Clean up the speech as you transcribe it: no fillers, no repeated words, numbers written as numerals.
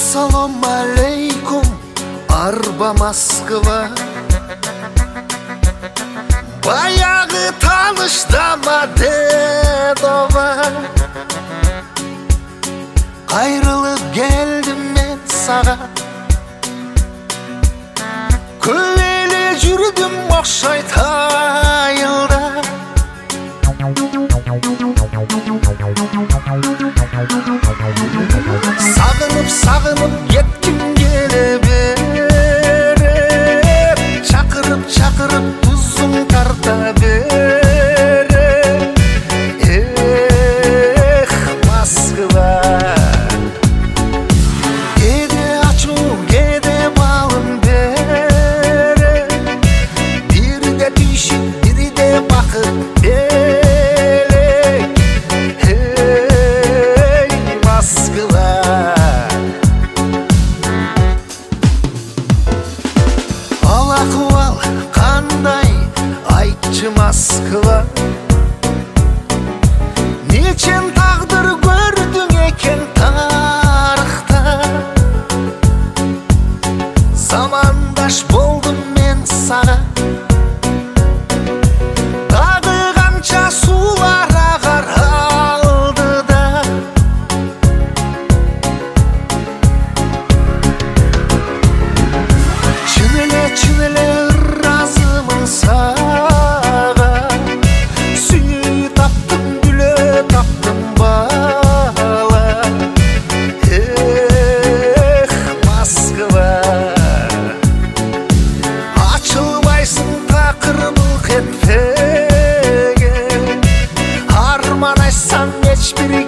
Ассалам алейкум, арба Москва. Баяғы таныштама Дедова. Қайрылып келдім мен саға, көйле жүрдім оқшай тайылда. Сағынып кеткім келе беріп, шақырып тұзың тарта беріп. Эх, Москва, кейде ачу, кейде балым беріп, бірде түйшік, бірде бақыт белек. Эй, Москва, ахуал қандай айтшы Москва. Нечен тағдыр көрдің екен тарихта. Замандаш болдым мен саға, тағы қанша сулар ағар алдыда. Чынеле разымын саға, сүй таптым, гүлі таптым бала. Эх, Москва, açılmayсың тақыр бұл кетпеге. Арман айтсам ешбір